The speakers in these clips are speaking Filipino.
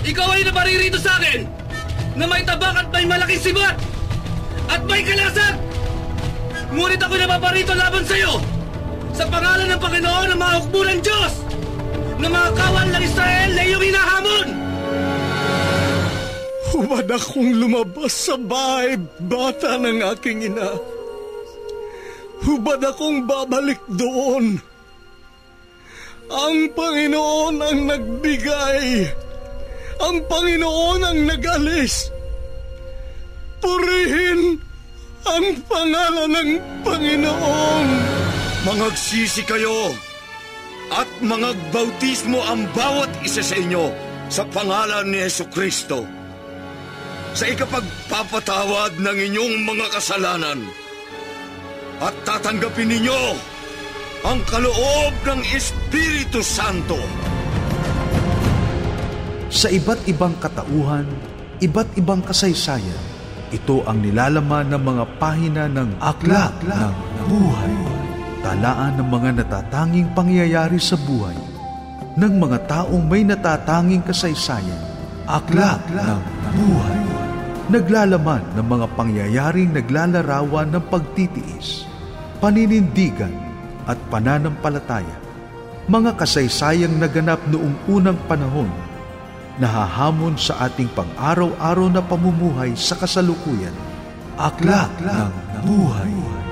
Ikaw ay naparirito sa akin na may tabak at may malaking sibat at may kalasag. Ngunit ako napaparito laban sa iyo sa pangalan ng Panginoon ng mga hukbo ng Diyos na mga kawal ng Israel na iyong hinahamon. Hubad akong lumabas sa bahay bata ng aking ina. Hubad akong babalik doon. Ang Panginoon ang nagbigay. Ang Panginoon ang nag-alis. Purihin ang pangalan ng Panginoon. Mangagsisi kayo at mangagbautismo ang bawat isa sa inyo sa pangalan ni Jesucristo sa ikapagpapatawad ng inyong mga kasalanan at tatanggapin ninyo ang kaloob ng Espiritu Santo. Sa iba't ibang katauhan, iba't ibang kasaysayan, ito ang nilalaman ng mga pahina ng Aklat ng Buhay. Talaan ng mga natatanging pangyayari sa buhay ng mga taong may natatanging kasaysayan. Aklat ng Buhay. Naglalaman ng mga pangyayaring naglalarawan ng pagtitiis, paninindigan at pananampalataya. Mga kasaysayang naganap noong unang panahon, nahahamon sa ating pang-araw-araw na pamumuhay sa kasalukuyan. Aklat ng Buhay.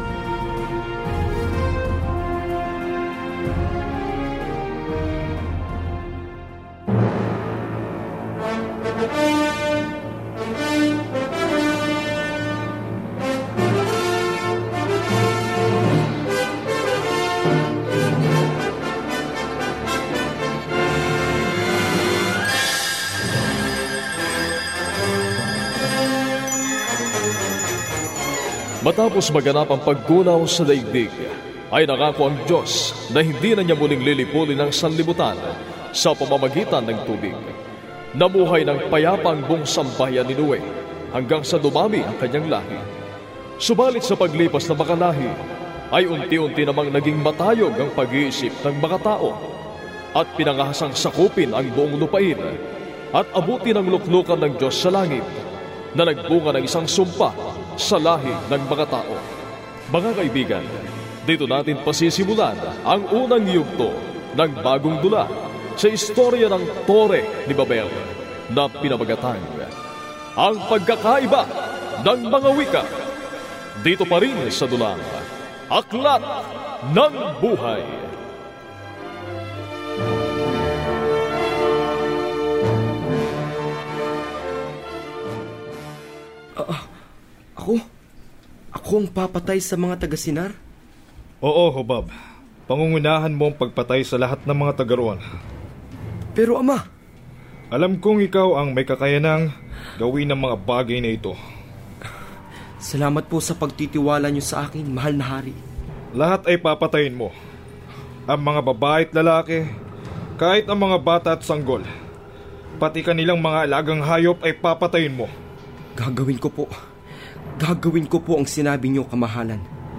Matapos maganap ang paggunaw sa daigdig, ay nangako ang Diyos na hindi na niya muling lilipulin ang sanlibutan sa pamamagitan ng tubig. Namuhay ng payapa ang buong sambahayan ni Noe hanggang sa dumami ang kanyang lahi. Subalit sa paglipas ng mga lahi, ay unti-unti namang naging matayog ang pag-iisip ng mga tao at pinangahasang sakupin ang buong lupain at abutin ang luklukan ng Diyos sa langit na nagbunga ng isang sumpa sa lahi ng mga tao. Mga kaibigan, dito natin pasisimulan ang unang yugto ng bagong dula sa istorya ng Tore ni Babel na pinamagatang Ang Pagkakaiba ng Mga Wika. Dito pa rin sa dulang Aklat ng Buhay. Ako ang papatay sa mga taga-Sinar? Oo, Hobab. Pangungunahan mo ang pagpatay sa lahat ng mga taga-roon. Pero Ama, alam kong ikaw ang may kakayanang gawin ng mga bagay na ito. Salamat po sa pagtitiwala niyo sa akin, mahal na hari. Lahat ay papatayin mo. Ang mga babae at lalaki, kahit ang mga bata at sanggol. Pati kanilang mga alagang hayop ay papatayin mo. Gagawin ko po ang sinabi niyo, kamahalan.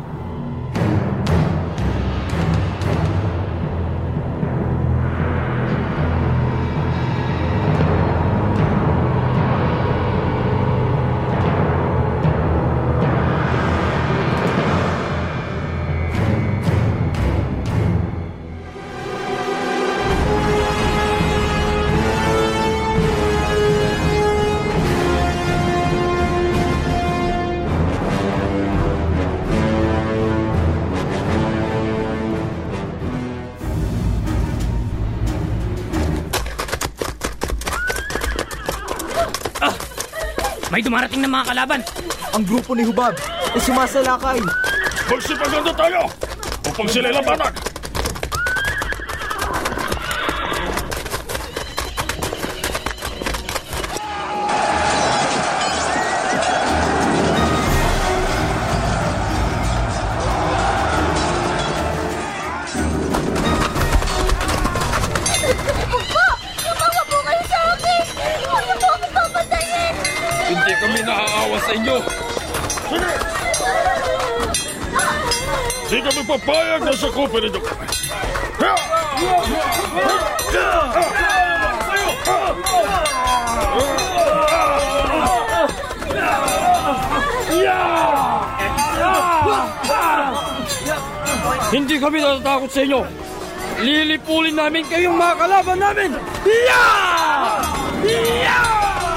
May dumarating na mga kalaban. Ang grupo ni Hubab ay sumasalakay. Magsipaganda tayo upang sila labanan. Hindi kami naaawa sa inyo. Hindi kami papayag na sakupin ninyo kami. Hindi kami natatakot sa inyo. Lilipulin namin kayong mga kalaban namin! Yeah! Yeah!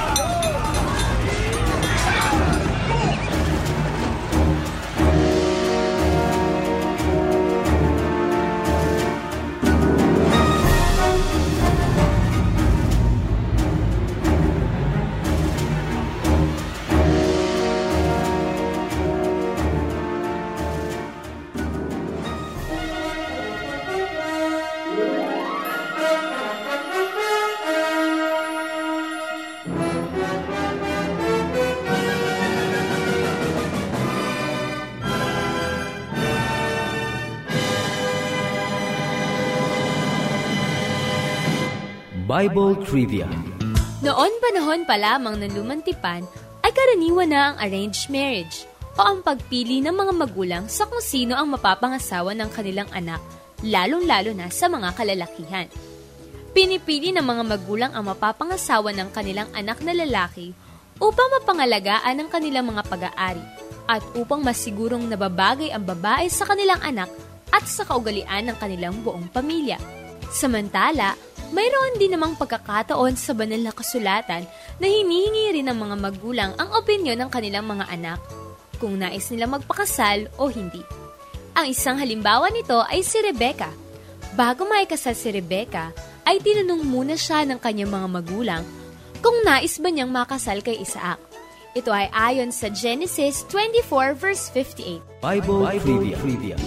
Bible Trivia. Noon panahon pa lamang ng lumang tipan ay karaniwan na ang arranged marriage o ang pagpili ng mga magulang sa kung sino ang mapapangasawa ng kanilang anak, lalong-lalo na sa mga kalalakihan. Pinipili ng mga magulang ang mapapangasawa ng kanilang anak na lalaki upang mapangalagaan ang kanilang mga pag-aari at upang masigurong nababagay ang babae sa kanilang anak at sa kaugalian ng kanilang buong pamilya. Samantala, mayroon din namang pagkakataon sa banal na kasulatan na hinihingi rin ng mga magulang ang opinyon ng kanilang mga anak kung nais nilang magpakasal o hindi. Ang isang halimbawa nito ay si Rebecca. Bago maikasal si Rebecca, ay tinanong muna siya ng kanyang mga magulang kung nais ba niyang makasal kay Isaac. Ito ay ayon sa Genesis 24 verse 58. Bible Trivia.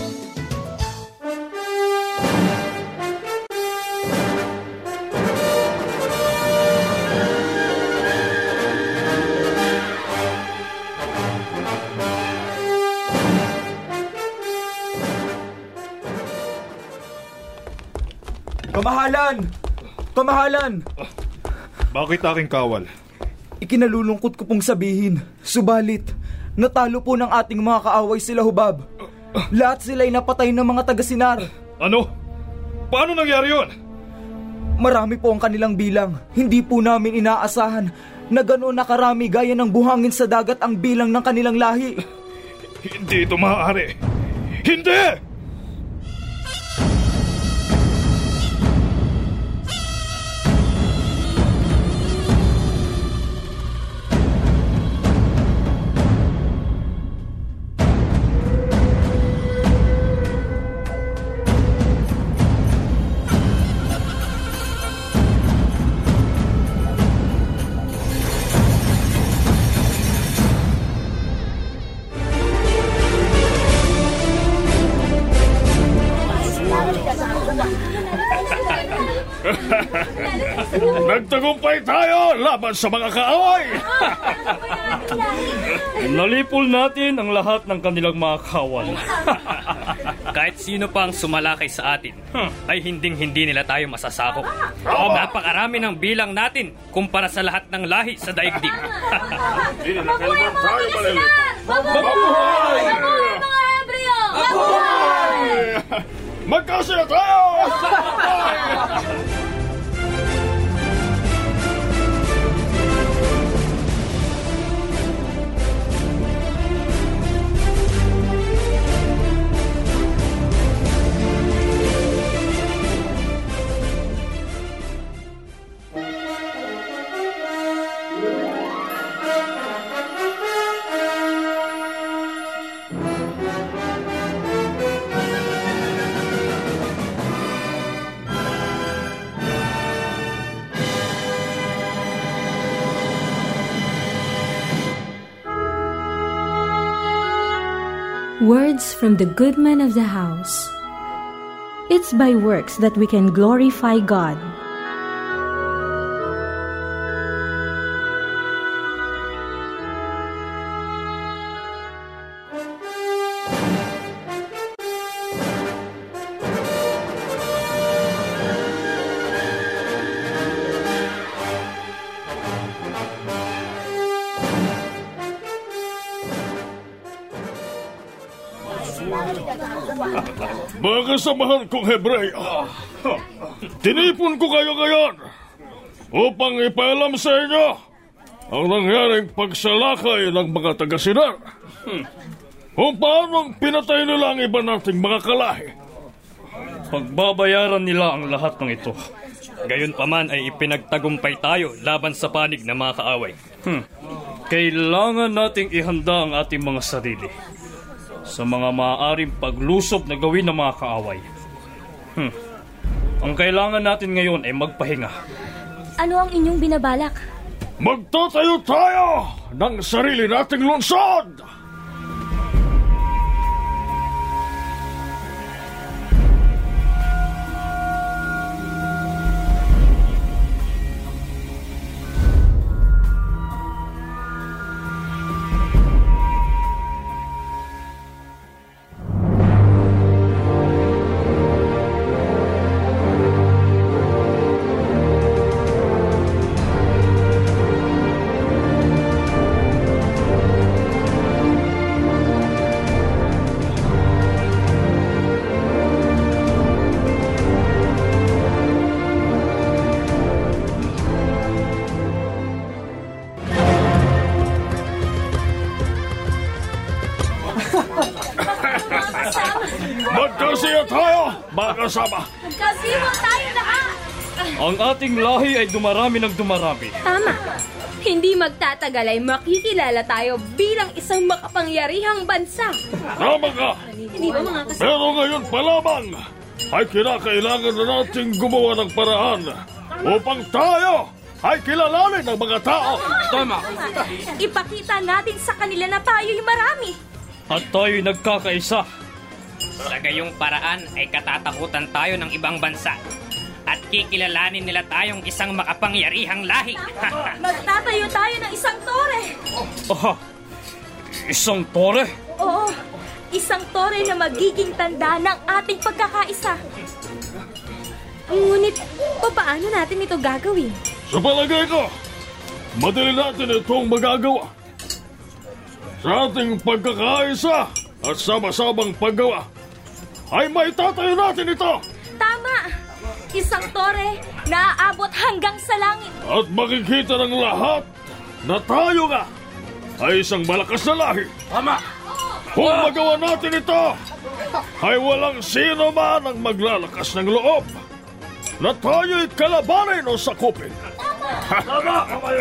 Kamahalan! Bakit aking kawal? Ikinalulungkot ko pong sabihin, subalit, natalo po ng ating mga kaaway sila Hubab. Lahat sila'y napatay ng mga taga-Sinar. Ano? Paano nangyari yun? Marami po ang kanilang bilang. Hindi po namin inaasahan na ganoon nakarami gaya ng buhangin sa dagat ang bilang ng kanilang lahi. Hindi ito maaari. Hindi! Nagtagumpay tayo laban sa mga kaaway! Nalipol natin ang lahat ng kanilang mga kawal. Kahit sino pang sumalakay sa atin, ay hinding-hindi nila tayo masasakop. Napakarami ng bilang natin kumpara sa lahat ng lahi sa daigdig. Hindi na kailangan tayo malilipol. Mabuhay! Mabuhay mga Hebreo! Mabuhay! Magkasya tayo! Words from the good man of the house. It's by works that we can glorify God. Mga kasamahan kong Hebreo, tinipon ko kayo ngayon upang ipaalam sa inyo ang nangyaring pagsalakay ng mga taga-Sinar. Kung paano pinatay nila ang iba nating mga kalahi. Pagbabayaran nila ang lahat ng ito. Gayunpaman ay ipinagtagumpay tayo laban sa panig ng mga kaaway. Kailangan nating ihanda ang ating mga sarili sa mga maaaring paglusob na gawin ng mga kaaway. Ang kailangan natin ngayon ay magpahinga. Ano ang inyong binabalak? Magtatayo tayo ng sarili nating lungsod! Magkasiya tayo, mga kasama. Magkasiwa tayo lahat. Ang ating lahi ay dumarami ng dumarami. Tama. Hindi magtatagal ay makikilala tayo bilang isang makapangyarihang bansa. Tama ka. Hindi ba mga kasama? Pero ngayon pa lamang ay kinakailangan na nating gumawa ng paraan upang tayo ay kilalanin ng mga tao. Tama. Ipakita natin sa kanila na tayo'y marami. At tayo'y nagkakaisa. Sa gayong paraan ay katatakutan tayo ng ibang bansa at kikilalanin nila tayong isang makapangyarihang lahi. Magtatayo tayo ng isang tore. Isang tore? Oo, isang tore na magiging tanda ng ating pagkakaisa. Ngunit, paano natin ito gagawin? Sa palagay ko, madali natin itong magagawa. Sa ating pagkakaisa at sama-samang paggawa, ay may tatayo natin ito. Tama! Isang tore na aabot hanggang sa langit. At makikita ng lahat na tayo nga ay isang malakas na lahi. Tama! Kung magawa natin ito, ay walang sino man ang maglalakas ng loob na tayo'y kalabanin o sakupin. Tama! Tama!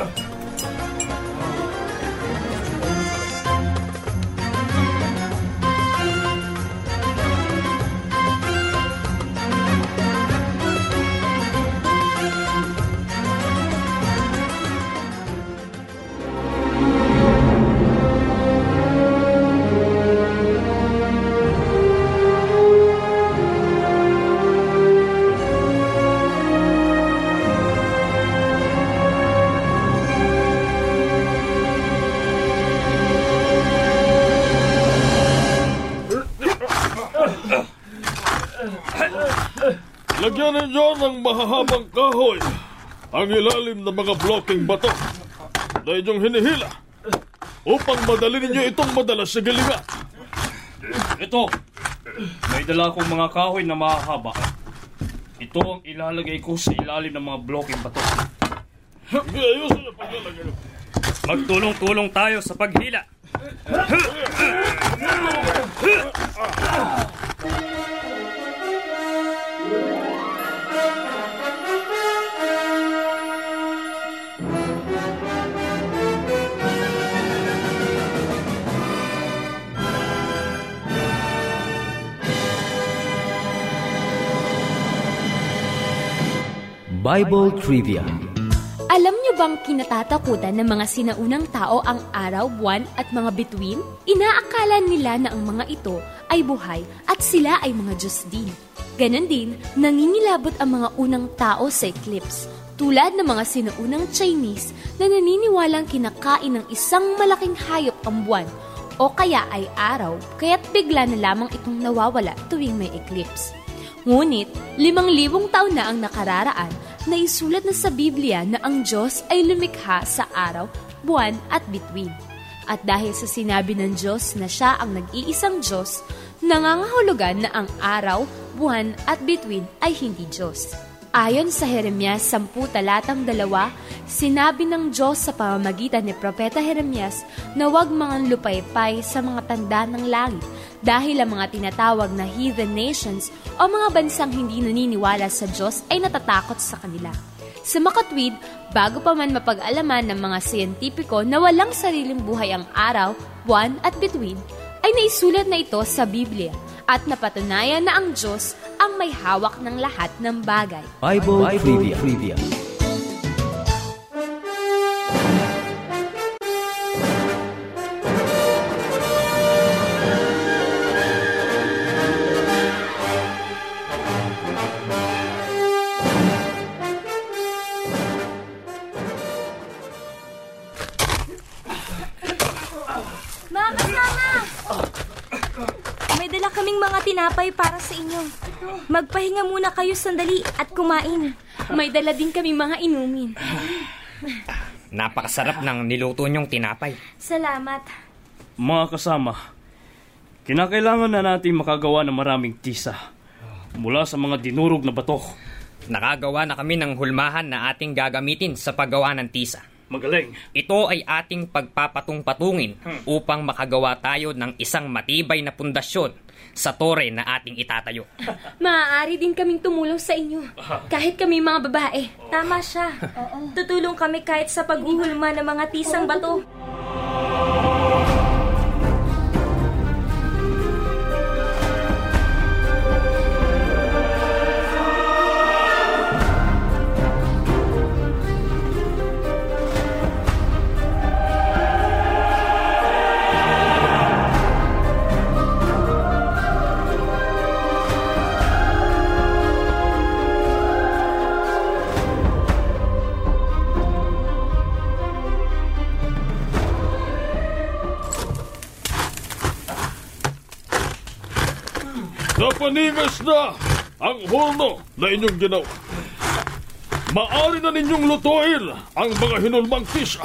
Lagyan ninyo ng mahahabang kahoy ang ilalim ng mga blocking bato na inyong hinihila upang madali ninyo itong madalas sa galinga. Ito, may dala akong mga kahoy na mahahaba. Ito ang ilalagay ko sa ilalim ng mga blocking bato. Magtulong-tulong tayo sa paghila. Bible Trivia. Alam niyo bang kinatatakutan ng mga sinaunang tao ang araw, buwan at mga bituin? Inaakala nila na ang mga ito ay buhay at sila ay mga Diyos din. Ganon din, nangingilabot ang mga unang tao sa eclipse, tulad ng mga sinaunang Chinese na naniniwalang kinakain ng isang malaking hayop ang buwan o kaya ay araw, kaya't bigla na lamang itong nawawala tuwing may eclipse. Ngunit, 5,000 taon na ang nakararaan na isulat na sa Biblia na ang Diyos ay lumikha sa araw, buwan at bituin. At dahil sa sinabi ng Diyos na siya ang nag-iisang Diyos, nangangahulugan na ang araw, buwan at bituin ay hindi Diyos. Ayon sa Jeremias 10:2, sinabi ng Diyos sa pamamagitan ni Propeta Jeremias na huwag mga lupaypay sa mga tanda ng langit dahil ang mga tinatawag na heathen nations o mga bansang hindi naniniwala sa Diyos ay natatakot sa kanila. Sa makatwid, bago pa man mapag-alaman ng mga siyentipiko na walang sariling buhay ang araw, buwan at bituin, ay naisulat na ito sa Biblia at napatunayan na ang Diyos ang may hawak ng lahat ng bagay. Bible Trivia. Mga kasama! May dala kaming mga tinapay para sa inyo. Magpahinga muna kayo sandali at kumain. May dala din kaming mga inumin. Napakasarap ng niluto niyong tinapay. Salamat. Mga kasama, kinakailangan na natin makagawa ng maraming tisa mula sa mga dinurog na bato. Nakagawa na kami ng hulmahan na ating gagamitin sa paggawa ng tisa. Magaling. Ito ay ating pagpapatung-patungin upang makagawa tayo ng isang matibay na pundasyon sa tore na ating itatayo. Maaari din kaming tumulong sa inyo, kahit kami mga babae. Tama siya. Tutulong kami kahit sa paghuhulma ng mga tisang bato. Napanigas na ang horno na inyong ginawa. Maaari na ninyong lutuin ang mga hinulmang tisa.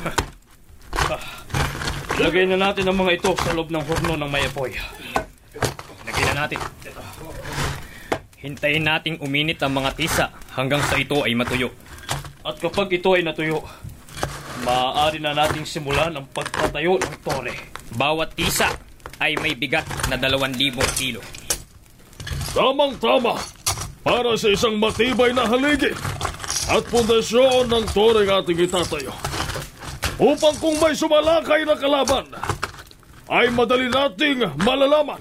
Lagay na natin ang mga ito sa loob ng horno ng may apoy. Lagay na natin. Hintayin nating uminit ang mga tisa hanggang sa ito ay matuyo. At kapag ito ay natuyo, maaari na nating simulan ang pagtatayo ng tore. Bawat tisa ay may bigat na 2,000 kilo. Tamang-tama para sa isang matibay na haligi at pundasyon ng tore ating itatayo. Upang kung may sumalakay na kalaban, ay madali nating malalaman.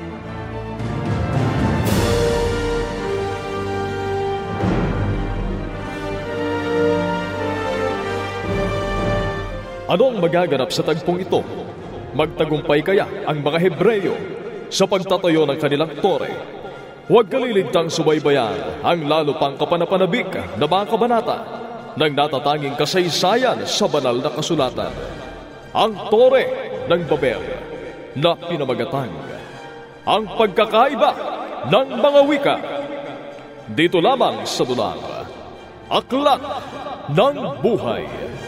Ano ang magaganap sa tagpong ito? Magtagumpay kaya ang mga Hebreyo sa pagtatayo ng kanilang tore? Huwag kaliligtang subaybayan ang lalo pang kapanapanabik na mga kabanata ng natatanging kasaysayan sa banal na kasulatan. Ang tore ng Babel na pinamagatang. Ang pagkakaiba ng mga wika. Dito lamang sa dulang Aklat ng Buhay.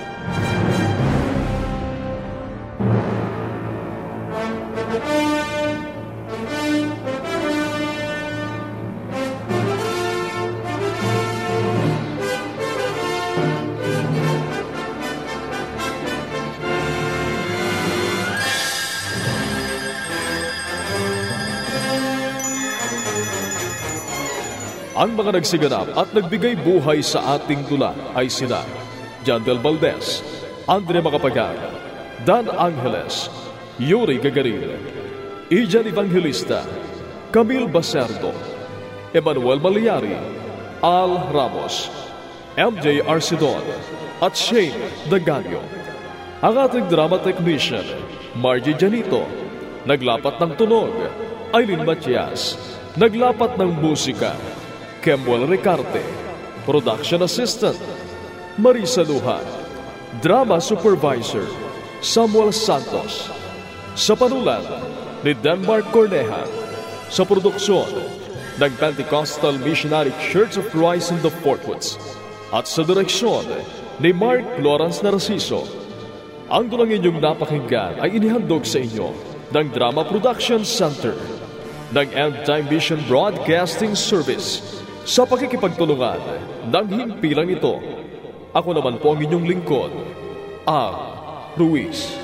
Ang mga nagsiganap at nagbigay buhay sa ating dula ay sina Jandel Valdez, Andre Macapagal, Dan Angeles, Yuri Gagarin, Ijan Evangelista, Camille Baserdo, Emmanuel Maliari, Al Ramos, MJ Arcidon, at Shane Daganyo. Ang ating drama technician, Margie Janito, naglapat ng tunog, Aileen Matias, naglapat ng musika, Kemuel Ricarte, Production Assistant, Marisa Lujan, Drama Supervisor, Samuel Santos. Sa panulat ni Denmark Corneja, sa produksyon ng Pentecostal Missionary Church of Christ in the Fort Woods, at sa direksyon ni Mark Lawrence Narciso. Ang dulang inyong napakinggan ay inihandog sa inyo ng Drama Production Center ng End Time Vision Broadcasting Service sa pakikipagtulungan ng himpilang ito. Ako naman po ang inyong lingkod, ang Ruiz.